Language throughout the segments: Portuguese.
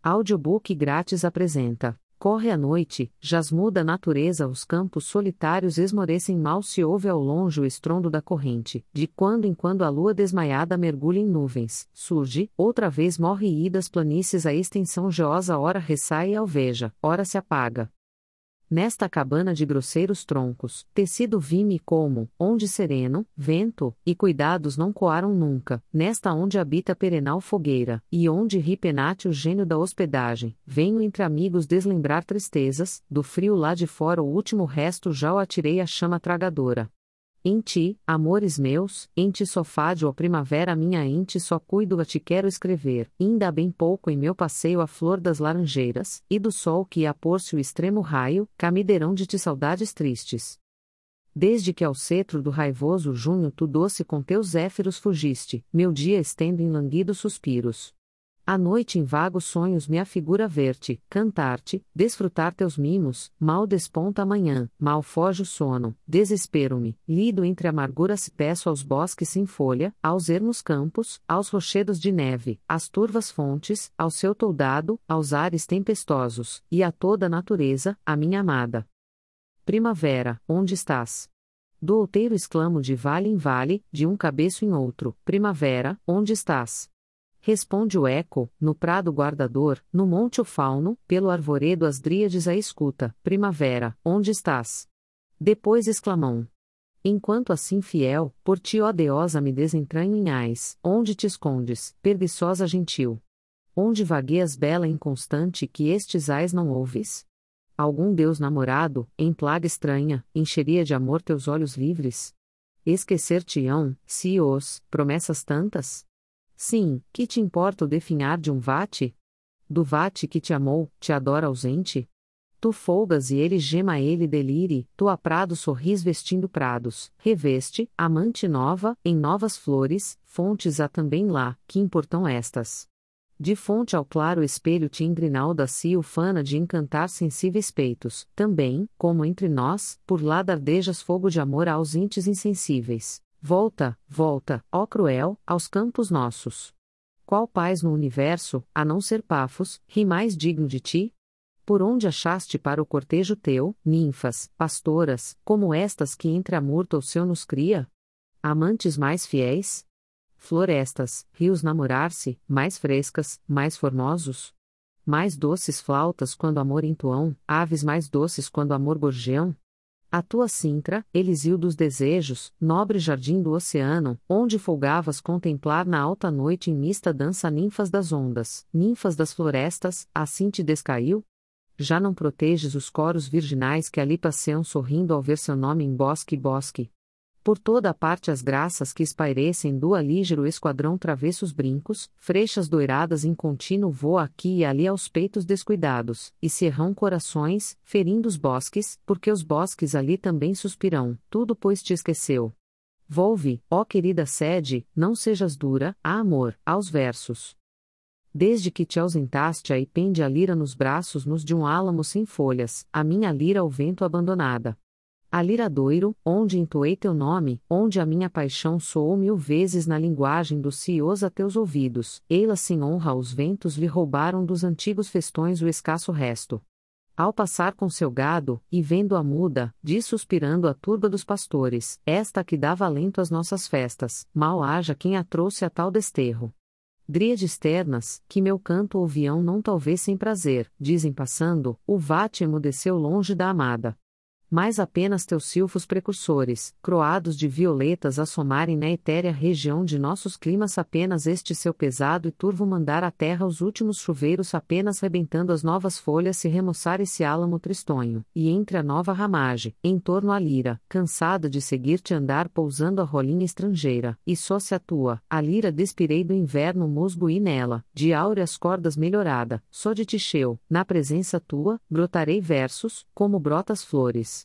Audiobook grátis apresenta. Corre a noite, jaz muda a natureza, os campos solitários esmorecem, mal se ouve ao longe o estrondo da corrente, de quando em quando a lua desmaiada mergulha em nuvens, surge, outra vez morre e das planícies a extensão geosa ora ressai e alveja, ora se apaga. Nesta cabana de grosseiros troncos, tecido vi-me como, onde sereno, vento, e cuidados não coaram nunca, nesta onde habita perenal fogueira, e onde ri penate o gênio da hospedagem, venho entre amigos deslembrar tristezas, do frio lá de fora o último resto já o atirei à chama tragadora. Em ti, amores meus, em ti só fade a primavera minha, em ti só cuido a te quero escrever, inda há bem pouco em meu passeio a flor das laranjeiras, e do sol que ia pôr-se o extremo raio, camiderão de ti saudades tristes. Desde que ao cetro do raivoso junho tu doce com teus zéfiros fugiste, meu dia estendo em languidos suspiros. À noite em vagos sonhos me afigura ver-te, cantar-te, desfrutar teus mimos, mal desponta a manhã, mal foge o sono, desespero-me, lido entre amarguras peço aos bosques sem folha, aos ermos campos, aos rochedos de neve, às turvas fontes, ao seu toldado, aos ares tempestosos, e a toda a natureza, a minha amada. Primavera, onde estás? Do outeiro exclamo de vale em vale, de um cabeço em outro, primavera, onde estás? Responde o eco, no prado guardador, no monte o fauno, pelo arvoredo as dríades a escuta, primavera, onde estás? Depois exclamam. Enquanto assim fiel, por ti ó deosa me desentranhais, onde te escondes, preguiçosa gentil? Onde vagueias bela e inconstante que estes ais não ouves? Algum deus namorado, em plaga estranha, encheria de amor teus olhos livres? Esquecer-te-ão, se os, promessas tantas? Sim, que te importa o definhar de um vate? Do vate que te amou, te adora ausente? Tu folgas e ele gema ele delire, tu a prado sorris vestindo prados, reveste, amante nova, em novas flores, fontes há também lá, que importam estas? De fonte ao claro espelho te engrinalda-se ufana de encantar sensíveis peitos, também, como entre nós, por lá dardejas fogo de amor aos íntios insensíveis. Volta, volta, ó cruel, aos campos nossos. Qual paz no universo, a não ser Pafos, ri mais digno de ti? Por onde achaste para o cortejo teu, ninfas, pastoras, como estas que entre a murta o seu nos cria? Amantes mais fiéis? Florestas, rios namorar-se, mais frescas, mais formosos? Mais doces flautas quando amor entoam, aves mais doces quando amor gorjeam? A tua Sintra, Eliseu dos desejos, nobre jardim do oceano, onde folgavas contemplar na alta noite em mista dança ninfas das ondas, ninfas das florestas, assim te descaiu? Já não proteges os coros virginais que ali passeiam sorrindo ao ver seu nome em bosque e bosque? Por toda a parte as graças que espairecem do alígero esquadrão travessos brincos, freixas doiradas em contínuo voo aqui e ali aos peitos descuidados, e cerrão corações, ferindo os bosques, porque os bosques ali também suspirão, tudo pois te esqueceu. Volve, ó querida sede, não sejas dura, a amor, aos versos. Desde que te ausentaste aí pende a lira nos braços nos de um álamo sem folhas, a minha lira ao vento abandonada. A liradoiro, onde entoei teu nome, onde a minha paixão soou 1000 vezes na linguagem dos cios a teus ouvidos, ei-la sem honra aos ventos lhe roubaram dos antigos festões o escasso resto. Ao passar com seu gado, e vendo a muda, diz suspirando a turba dos pastores, esta que dava alento às nossas festas, mal haja quem a trouxe a tal desterro. Dríades ternas, que meu canto ouviam não talvez sem prazer, dizem passando, o vate emudeceu longe da amada. Mas apenas teus silfos precursores, croados de violetas assomarem na etérea região de nossos climas apenas este seu pesado e turvo mandar à terra os últimos chuveiros apenas rebentando as novas folhas se remoçar esse álamo tristonho, e entre a nova ramagem, em torno à lira, cansada de seguir-te andar pousando a rolinha estrangeira, e só se atua, a lira despirei do inverno musgo e nela, de áureas cordas melhorada, só de ticheu, na presença tua, brotarei versos, como brotas flores.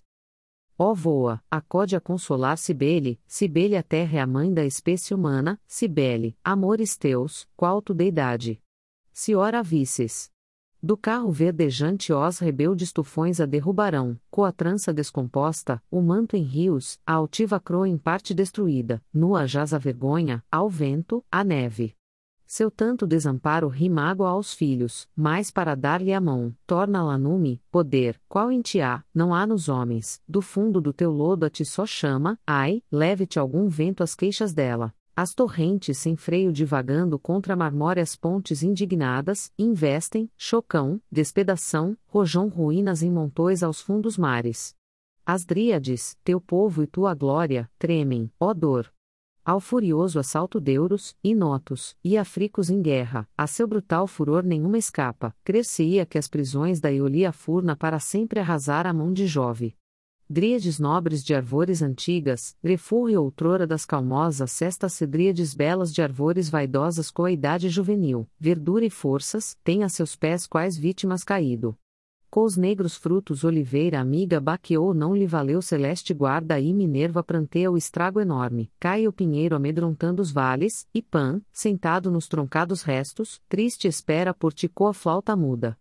Ó voa, acode a consolar Cibele, Cibele a terra é a mãe da espécie humana, Cibele, amores teus, qual tu deidade. Se ora visses. Do carro verdejante os rebeldes tufões a derrubarão, coa trança descomposta, o manto em rios, a altiva croa em parte destruída, nua jaz a vergonha, ao vento, a neve. Seu tanto desamparo ri mágoa aos filhos, mas para dar-lhe a mão, torna-la nume, poder, qual em ti há, não há nos homens, do fundo do teu lodo a ti só chama, ai, leve-te algum vento as queixas dela. As torrentes sem freio divagando contra marmóreas pontes indignadas, investem, chocão, despedação, rojão ruínas em montões aos fundos mares. As dríades, teu povo e tua glória, tremem, ó dor. Ao furioso assalto d'euros, inotos, e africos em guerra, a seu brutal furor nenhuma escapa, crer-se-ia que as prisões da Eolia furna para sempre arrasar a mão de Jove. Dríades nobres de arvores antigas, refúgio outrora das calmosas cestas cedríades belas de arvores vaidosas coa idade juvenil, verdura e forças, tem a seus pés quais vítimas caído. Cos negros frutos oliveira amiga baqueou não lhe valeu celeste guarda e Minerva pranteia o estrago enorme, cai o pinheiro amedrontando os vales, e Pan, sentado nos troncados restos, triste espera por ti coa flauta muda.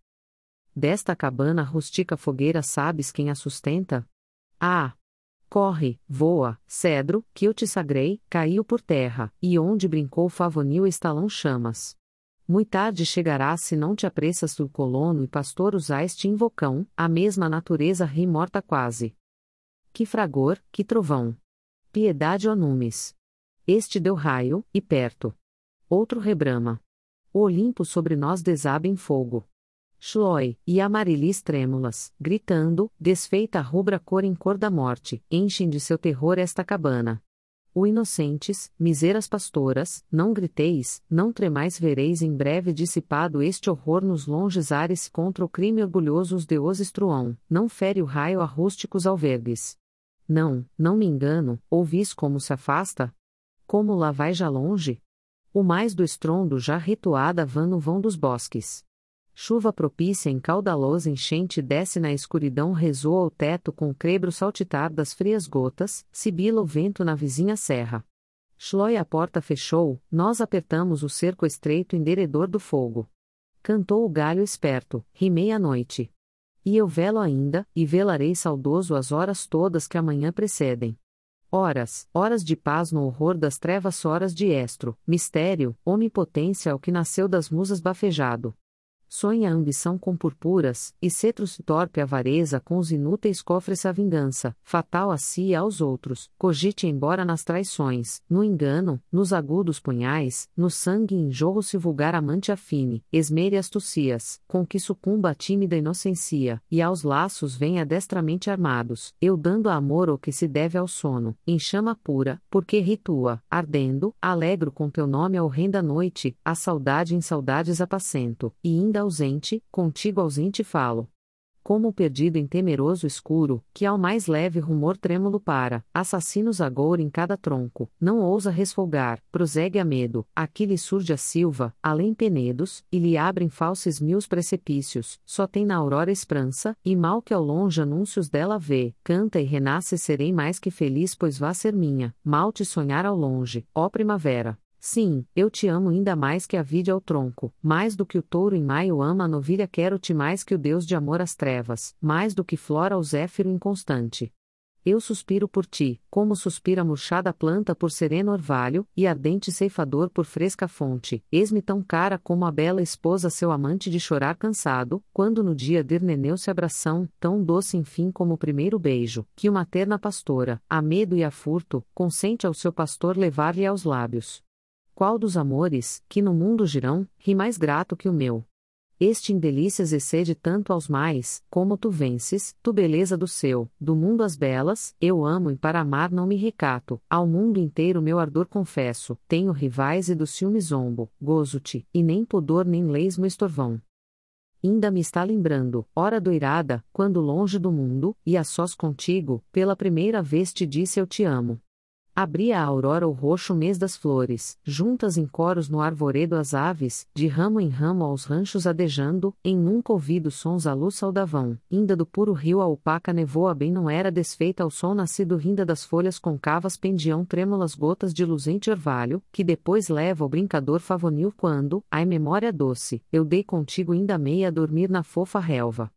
Desta cabana rústica fogueira sabes quem a sustenta? Ah! Corre, voa, cedro, que eu te sagrei, caiu por terra, e onde brincou favonil estalão chamas. Muito tarde chegarás se não te apressas do colono e pastor usais-te invocão, a mesma natureza ri morta quase. Que fragor, que trovão! Piedade ó numes! Este deu raio, e perto. Outro rebrama. O Olimpo sobre nós desaba em fogo. Chloi, e amarilis trêmulas, gritando, desfeita a rubra cor em cor da morte, enchem de seu terror esta cabana. O inocentes, miseras pastoras, não griteis, não tremais vereis em breve dissipado este horror nos longes ares contra o crime orgulhoso os deuses truão, não fere o raio a rústicos albergues. Não, não me engano, ouvis como se afasta? Como lá vai já longe? O mais do estrondo já retoada vã no vão dos bosques. Chuva propícia em caudalosa enchente desce na escuridão ressoa o teto com o crebro saltitar das frias gotas, sibila o vento na vizinha serra. Chloi a porta fechou, nós apertamos o cerco estreito enderedor do fogo. Cantou o galho esperto, rimei a noite. E eu velo ainda, e velarei saudoso as horas todas que amanhã precedem. Horas, horas de paz no horror das trevas horas de estro, mistério, onipotência ao que nasceu das musas bafejado. Sonha a ambição com purpuras, e cetros torpe a avareza com os inúteis cofres a vingança, fatal a si e aos outros, cogite embora nas traições, no engano, nos agudos punhais, no sangue em jorro se vulgar amante afine, esmere astucias, com que sucumba a tímida inocência, e aos laços venha destramente armados, eu dando a amor o que se deve ao sono, em chama pura, porque ritua, ardendo, alegro com teu nome a horrenda noite, a saudade em saudades apacento, e ainda ausente, contigo ausente falo. Como o perdido em temeroso escuro, que ao mais leve rumor trêmulo para, assassinos agoura em cada tronco, não ousa resfolgar, prosegue a medo, aqui lhe surge a silva, além penedos, e lhe abrem falsos mil precipícios, só tem na aurora esperança, e mal que ao longe anúncios dela vê, canta e renasce serei mais que feliz pois vá ser minha, mal te sonhar ao longe, ó primavera. Sim, eu te amo ainda mais que a vide ao tronco, mais do que o touro em maio ama a novilha quero-te mais que o Deus de amor às trevas, mais do que flora ao zéfiro inconstante. Eu suspiro por ti, como suspira a murchada planta por sereno orvalho, e ardente ceifador por fresca fonte, eis-me tão cara como a bela esposa seu amante de chorar cansado, quando no dia d'Irneneu se abração, tão doce enfim como o primeiro beijo, que uma terna pastora, a medo e a furto, consente ao seu pastor levar-lhe aos lábios. Qual dos amores, que no mundo girão, ri mais grato que o meu? Este em delícias excede tanto aos mais, como tu vences, tu beleza do seu, do mundo as belas, eu amo e para amar não me recato, ao mundo inteiro meu ardor confesso, tenho rivais e do ciúme zombo, gozo-te, e nem pudor nem leis me estorvão. Ainda me está lembrando, hora doirada, quando longe do mundo, e a sós contigo, pela primeira vez te disse eu te amo. Abria a aurora o roxo mês das flores, juntas em coros no arvoredo as aves, de ramo em ramo aos ranchos adejando, em nunca ouvidos sons a luz saudavam, inda do puro rio a opaca nevoa bem não era desfeita ao sol nascido rinda das folhas concavas pendiam trêmulas gotas de luzente orvalho, que depois leva o brincador favonil quando, ai memória doce, eu dei contigo ainda meia a dormir na fofa relva.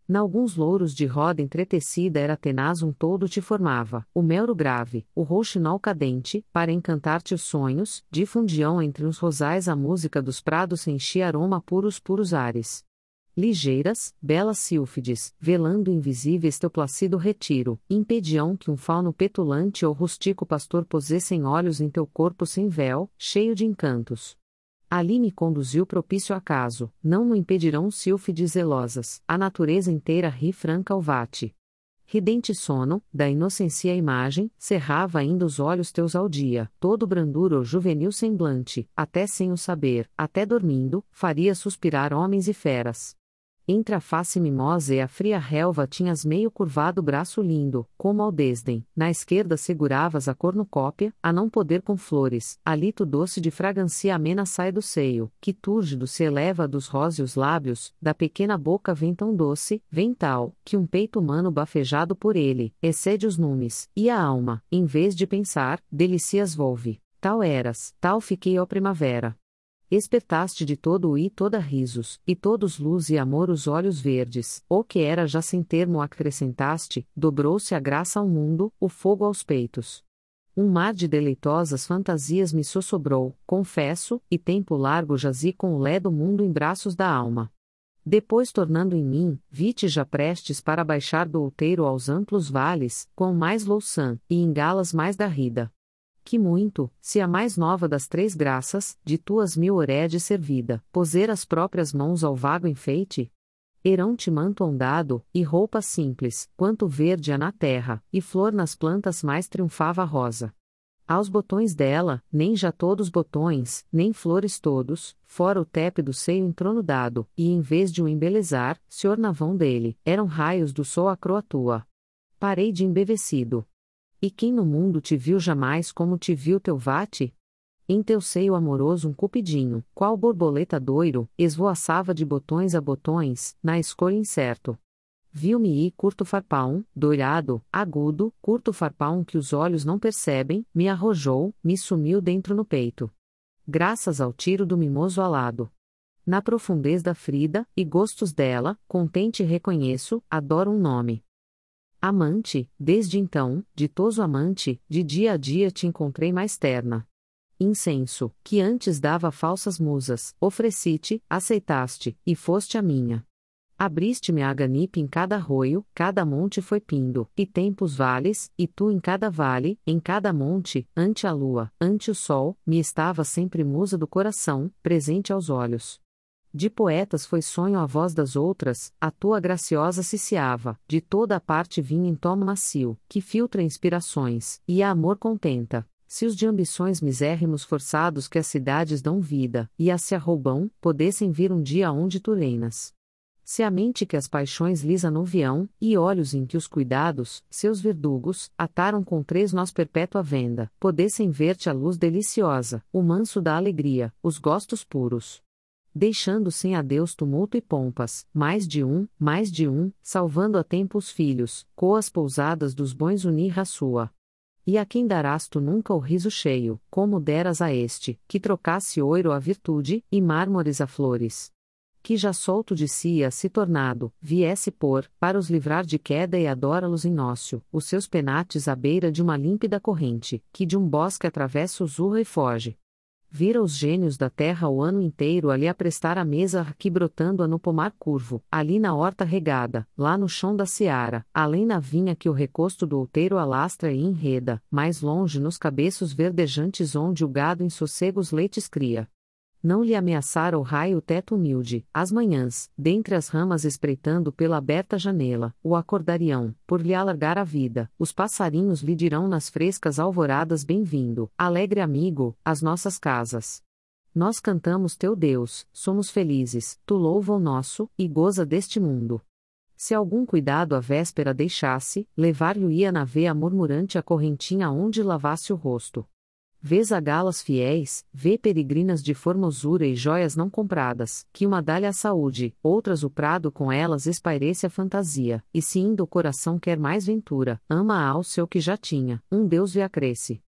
N'alguns louros de roda entretecida era tenaz um toldo te formava, o melro grave, o rouxinol cadente, para encantar-te os sonhos, difundiam entre os rosais a música dos prados enchia aroma puros ares. Ligeiras, belas sílfides, velando invisíveis teu placido retiro, impediam que um fauno petulante ou rustico pastor pusessem olhos em teu corpo sem véu, cheio de encantos. Ali me conduziu propício acaso, não no impedirão sílfides zelosas, a natureza inteira ri franca ao vate. Ridente sono, da inocência imagem, cerrava ainda os olhos teus ao dia, todo brandura o juvenil semblante, até sem o saber, até dormindo, faria suspirar homens e feras. Entre a face mimosa e a fria relva tinhas meio curvado braço lindo, como ao desdém, na esquerda seguravas a cornucópia, a não poder com flores, hálito doce de fragrância amena sai do seio, que túrgido se eleva dos róseos lábios, da pequena boca vem tão doce, vem tal, que um peito humano bafejado por ele, excede os numes, e a alma, em vez de pensar, delicias volve. Tal eras, tal fiquei ó primavera. Espertaste de todo o e toda risos, e todos luz e amor os olhos verdes, o que era já sem termo acrescentaste, dobrou-se a graça ao mundo, o fogo aos peitos. Um mar de deleitosas fantasias me sossobrou, confesso, e tempo largo jazi com o lé do mundo em braços da alma. Depois tornando em mim, vi-te já prestes para baixar do outeiro aos amplos vales, com mais louçã, e em galas mais da rida. Que muito, se a mais nova das três graças, de tuas 1000 horedes servida, poser as próprias mãos ao vago enfeite? Erão-te manto ondado, e roupa simples, quanto verde há na terra, e flor nas plantas mais triunfava a rosa. Aos botões dela, nem já todos botões, nem flores todos, fora o tépido seio entronudado, e em vez de o embelezar, se ornavam dele, eram raios do sol a croatua. Parei de embevecido. E quem no mundo te viu jamais como te viu teu vate? Em teu seio amoroso um cupidinho, qual borboleta doiro, esvoaçava de botões a botões, na escolha incerto. Viu-me e curto farpão, doirado, agudo, curto farpão que os olhos não percebem, me arrojou, me sumiu dentro no peito. Graças ao tiro do mimoso alado. Na profundez da frida, e gostos dela, contente reconheço, adoro um nome. Amante, desde então, ditoso amante, de dia a dia te encontrei mais terna. Incenso, que antes dava falsas musas, ofereci-te, aceitaste, e foste a minha. Abriste-me a ganipe em cada arroio, cada monte foi pindo, e tempos vales, e tu em cada vale, em cada monte, ante a lua, ante o sol, me estava sempre musa do coração, presente aos olhos. De poetas foi sonho a voz das outras, a tua graciosa ciciava, de toda a parte vinha em tomo macio, que filtra inspirações, e a amor contenta, se os de ambições misérrimos forçados que as cidades dão vida, e as se arroubam, podessem vir um dia onde tu reinas. Se a mente que as paixões lhes anuviam, e olhos em que os cuidados, seus verdugos, ataram com 3 nós perpétua venda, podessem ver-te a luz deliciosa, o manso da alegria, os gostos puros. Deixando sem adeus tumulto e pompas, mais de um, salvando a tempo os filhos, coas pousadas dos bons unir a sua. E a quem darás tu nunca o riso cheio, como deras a este, que trocasse ouro a virtude, e mármores a flores? Que já solto de si ia se tornado, viesse por, para os livrar de queda e adora-los em ócio, os seus penates à beira de uma límpida corrente, que de um bosque atravessa urra e foge. Vira os gênios da terra o ano inteiro ali a prestar a mesa aqui brotando-a no pomar curvo, ali na horta regada, lá no chão da seara, além na vinha que o recosto do outeiro alastra e enreda, mais longe nos cabeços verdejantes onde o gado em sossegos leites cria. Não lhe ameaçara o raio o teto humilde, as manhãs, dentre as ramas espreitando pela aberta janela, o acordariam, por lhe alargar a vida, os passarinhos lhe dirão nas frescas alvoradas bem-vindo, alegre amigo, às nossas casas. Nós cantamos teu Deus, somos felizes, tu louva o nosso, e goza deste mundo. Se algum cuidado a véspera deixasse, levar-lhe-ia na veia murmurante a correntinha onde lavasse o rosto. Vês a galas fiéis, vê peregrinas de formosura e joias não compradas, que uma dá-lhe a saúde, outras o prado com elas espairece a fantasia, e se indo o coração quer mais ventura, ama ao seu que já tinha, um Deus lhe acresce.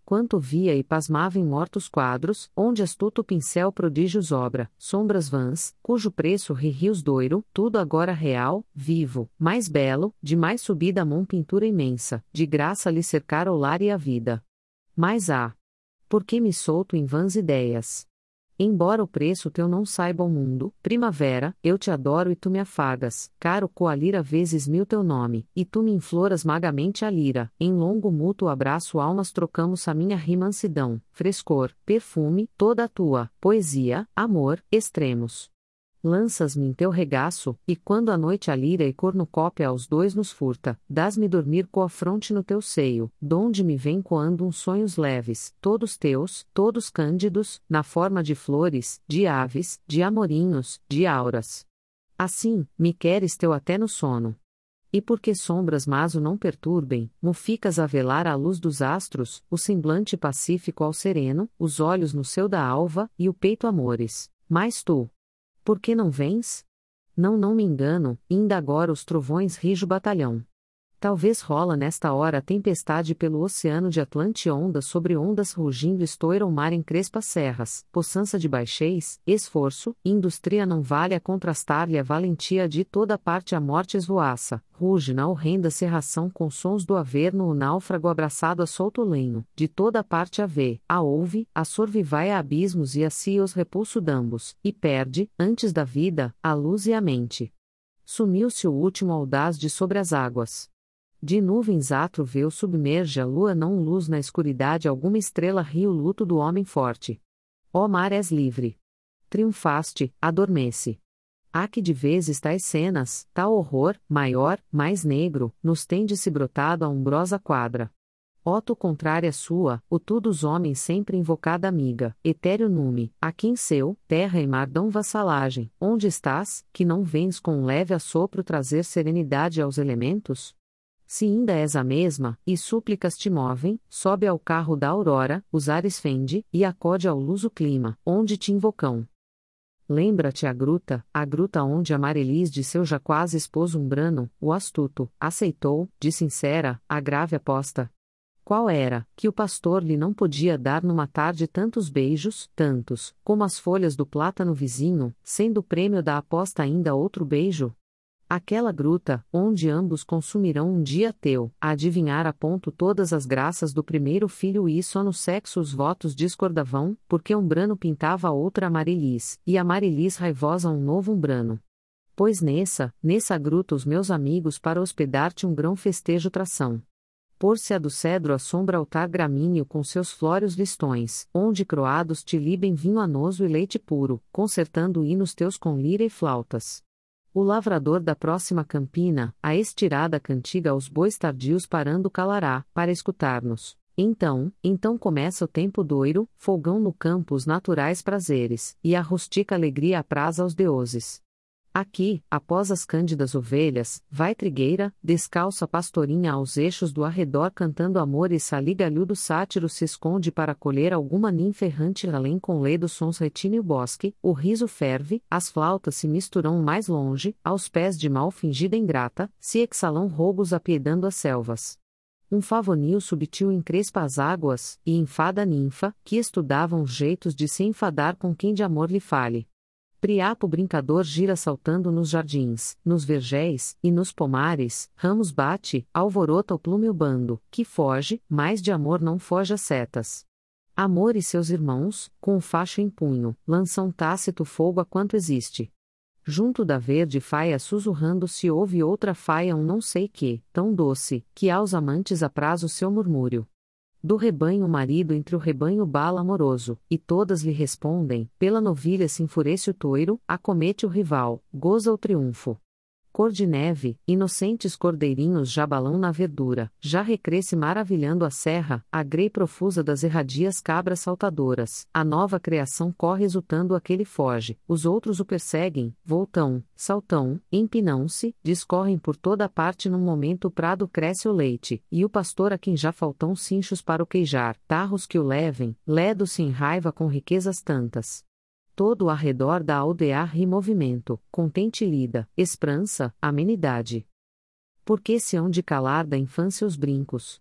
enquanto via e pasmava em mortos quadros, onde astuto pincel prodígios obra, sombras vãs, cujo preço rios doiro, tudo agora real, vivo, mais belo, de mais subida mão pintura imensa, de graça lhe cercar o lar e a vida. Mas por que me solto em vãs ideias? Embora o preço teu não saiba o mundo, primavera, eu te adoro e tu me afagas, caro coalira vezes mil teu nome, e tu me infloras magamente a lira, em longo mútuo abraço almas trocamos a minha rimansidão, frescor, perfume, toda a tua, poesia, amor, extremos. Lanças-me em teu regaço, e quando a noite a lira e cornucópia aos dois nos furta, dás-me dormir coa fronte no teu seio, donde me vem coando uns sonhos leves, todos teus, todos cândidos, na forma de flores, de aves, de amorinhos, de auras. Assim, me queres teu até no sono. E porque sombras mas o não perturbem, mo ficas a velar à luz dos astros, o semblante pacífico ao sereno, os olhos no céu da alva, e o peito amores. Mas tu, por que não vens? Não me engano, inda agora os trovões rijo batalhão. Talvez rola nesta hora tempestade pelo oceano de Atlante ondas sobre ondas rugindo estoura o mar em crespas serras, poçança de baixéis, esforço, indústria não vale a contrastar-lhe a valentia de toda parte a morte esvoaça, ruge na horrenda cerração com sons do averno o náufrago abraçado a solto lenho, de toda parte a vê, a ouve, a sorvivai a abismos e a si os repulso d'ambos, e perde, antes da vida, a luz e a mente. Sumiu-se o último audaz de sobre as águas. De nuvens atro veu submerge a lua não luz na escuridade alguma estrela rio luto do homem forte. Ó mar és livre. Triunfaste, adormece. Há que de vezes tais cenas, tal horror, maior, mais negro, nos tende-se brotado a umbrosa quadra. Ó tu contrária sua, o tu dos homens sempre invocada amiga, etéreo nume, a quem seu, terra e mar dão vassalagem, onde estás, que não vens com um leve assopro trazer serenidade aos elementos? Se ainda és a mesma, e súplicas te movem, sobe ao carro da aurora, os ares fende, e acode ao luso clima, onde te invocam. Lembra-te a gruta onde Amarilis de seu já quase esposo Umbrano, o astuto, aceitou, de sincera, a grave aposta. Qual era, que o pastor lhe não podia dar numa tarde tantos beijos, tantos, como as folhas do plátano vizinho, sendo o prêmio da aposta ainda outro beijo? Aquela gruta, onde ambos consumirão um dia teu, a adivinhar a ponto todas as graças do primeiro filho e só no sexo os votos discordavam, porque Umbrano pintava a outra Amarilis, e Amarilis raivosa um novo Umbrano. Pois nessa gruta os meus amigos para hospedar-te um grão festejo tração. Pôr-se a do cedro a sombra altar gramíneo com seus flóreos listões, onde croados te libem vinho anoso e leite puro, concertando hinos teus com lira e flautas. O lavrador da próxima campina, a estirada cantiga aos bois tardios parando calará, para escutar-nos. Então começa o tempo doiro, folgão no campo os naturais prazeres, e a rustica alegria apraz aos deuses. Aqui, após as cândidas ovelhas, vai trigueira, descalça pastorinha aos eixos do arredor cantando amores ali galhudo sátiro se esconde para colher alguma ninfa errante além com ledos sons retina o bosque, o riso ferve, as flautas se misturam mais longe, aos pés de mal fingida ingrata, se exalam rogos apiedando as selvas. Um favonil subtil encrespa as águas, e enfada a ninfa, que estudavam os jeitos de se enfadar com quem de amor lhe fale. Priapo brincador gira saltando nos jardins, nos vergéis, e nos pomares, ramos bate, alvorota o plume o bando, que foge, mas de amor não foge as setas. Amor e seus irmãos, com o facho em punho, lançam tácito fogo a quanto existe. Junto da verde faia sussurrando se ouve outra faia um não sei que, tão doce, que aos amantes apraz o seu murmúrio. Do rebanho o marido entre o rebanho bala amoroso, e todas lhe respondem, pela novilha se enfurece o toiro, acomete o rival, goza o triunfo. Cor de neve, inocentes cordeirinhos já balam na verdura, já recresce maravilhando a serra, a grei profusa das erradias cabras saltadoras, a nova criação corre exultando aquele foge, os outros o perseguem, voltam, saltam, empinam-se, discorrem por toda a parte num momento o prado cresce o leite, e o pastor a quem já faltam cinchos para o queijar, tarros que o levem, ledo-se em raiva com riquezas tantas. Todo o arredor da aldeia ri movimento, contente lida, esperança, amenidade. Por que se hão de calar da infância os brincos?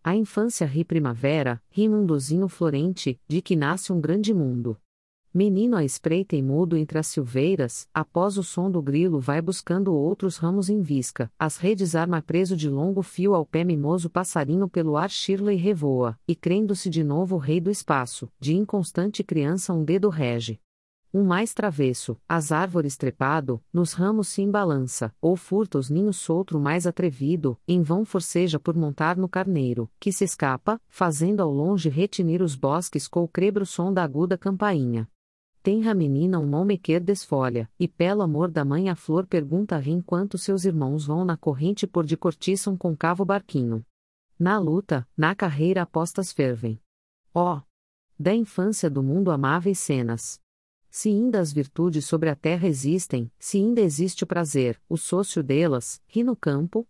A infância ri primavera, ri mundozinho florente, de que nasce um grande mundo. Menino à espreita e mudo entre as silveiras, após o som do grilo vai buscando outros ramos em visca, as redes arma preso de longo fio ao pé mimoso passarinho pelo ar chirla e revoa, e crendo-se de novo rei do espaço, de inconstante criança um dedo rege. Um mais travesso, às árvores trepado, nos ramos se embalança, ou furta os ninhos soltro mais atrevido, em vão forceja por montar no carneiro, que se escapa, fazendo ao longe retinir os bosques com o crebro som da aguda campainha. Tenra menina um nome quer desfolha, e pelo amor da mãe a flor pergunta a enquanto seus irmãos vão na corrente por de cortiça um concavo barquinho. Na luta, na carreira apostas fervem. Ó! Da infância do mundo amáveis cenas. Se ainda as virtudes sobre a terra existem, se ainda existe o prazer, o sócio delas, ri no campo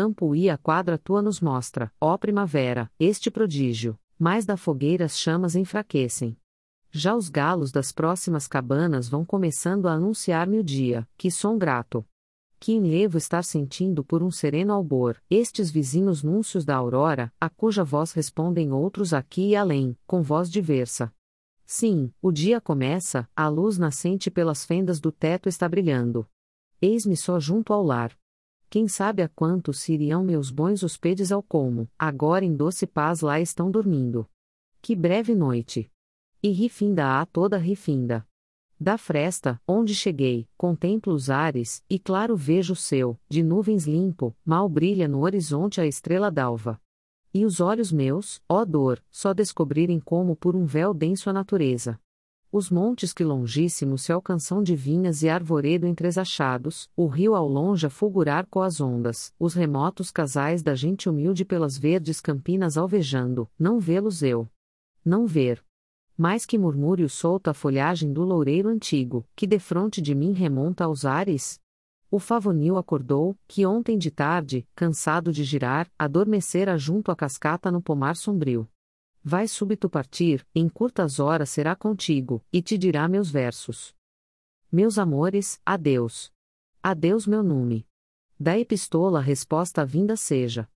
e a quadra tua nos mostra, ó primavera, este prodígio, mais da fogueira as chamas enfraquecem. Já os galos das próximas cabanas vão começando a anunciar-me o dia, que som grato. Que enlevo estar sentindo por um sereno albor, estes vizinhos núncios da aurora, a cuja voz respondem outros aqui e além, com voz diversa. Sim, o dia começa, a luz nascente pelas fendas do teto está brilhando. Eis-me só junto ao lar. Quem sabe a quantos se iriam meus bons hospedes ao colmo, agora em doce paz lá estão dormindo. Que breve noite! E rifinda a toda rifinda. Da fresta, onde cheguei, contemplo os ares, e claro vejo o céu, de nuvens limpo, mal brilha no horizonte a estrela d'alva. E os olhos meus, ó dor, só descobrirem como por um véu denso a natureza. Os montes que longíssimos se alcançam de vinhas e arvoredo entresachados, o rio ao longe a fulgurar com as ondas, os remotos casais da gente humilde pelas verdes campinas alvejando, não vê-los eu. Não ver. Mais que murmúrio solta a folhagem do loureiro antigo, que defronte de mim remonta aos ares? O favonil acordou, que ontem de tarde, cansado de girar, adormecera junto à cascata no pomar sombrio. Vai súbito partir, em curtas horas será contigo, e te dirá meus versos. Meus amores, adeus. Adeus meu nume. Da epístola a resposta vinda seja.